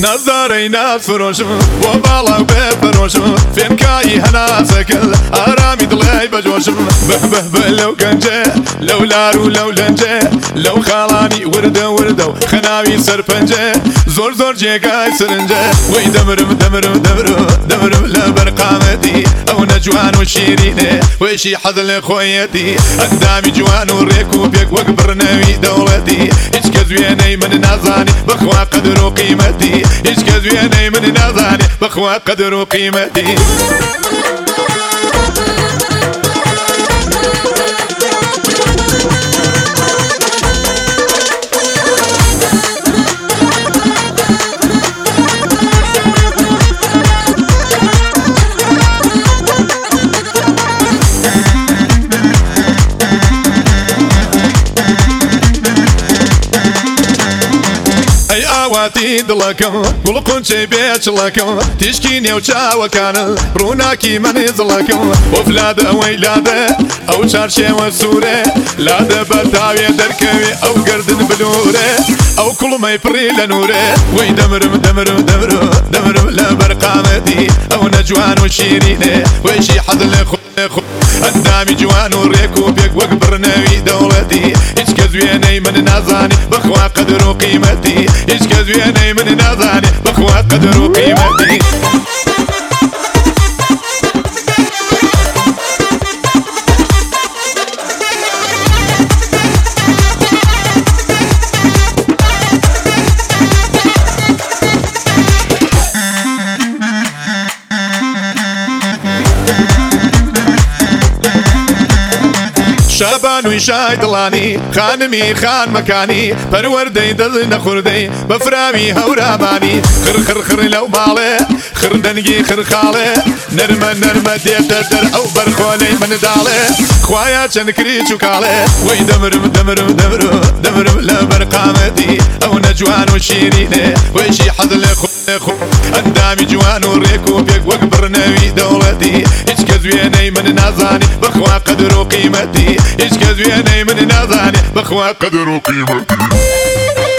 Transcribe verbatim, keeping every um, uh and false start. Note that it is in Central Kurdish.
نظاري ناس فروشم وبالا وبفروشم فين كاي هنا سكل ارامي دلاي بجوشم به به به لو كنجه لو لارو لو لنجه لو خالاني ورده ورده خناوي سرپنجه زور زور جيكاي سرنجه وي دمرم دمرم دمرم دمرم لبرقامتي او نجوان وشيرينه ويشي حذل خويتي اندامي جوان وريكو بيك وقبرناوي دولتي ايش كزويني من نازاني بخوا قدر وقيمتي ايش كزويني من نازاني بخوا قدر وقيمتي واتي دلكم قلقون شي بيتش لكم تشكيني وشاوة كان روناكي من يزلكم وفلادة ويلادة او شارشي وسورة لادة بتاوية دركوي او قردن بلورة او كل ما يفري لنورة وي دمرم دمرم دمرم دمرم لبرقامتي او نجوان وشيرينة ويشي حذل خو اندامي جوان وريكو بيك وقبرناوي دولتي ايش كزويني من نازاني بخوا قدر وقيمتي ايش كزويني من نازاني بخوا قدر وقيمتي شابان ويشاي دلاني خانمي خان مكاني پروردي دل نخوردي بفرامي هوراماني خر خر خر لو مالي خر دنگي خر خالي نرمى نرمى ديت در او برخولي من دالي خوايا چن كري چوكالي وي دمرم دمرم دمرم دمرم لبرقامتي او نجوان وشيريني ويشي حذل خو خو اندامي جوان وريكو بيك وقبرناوي دولتي ايش كزويني من نازاني بخوا قدر وقيمتي ايش كزويني من نازاني بخوا قدر وقيمتي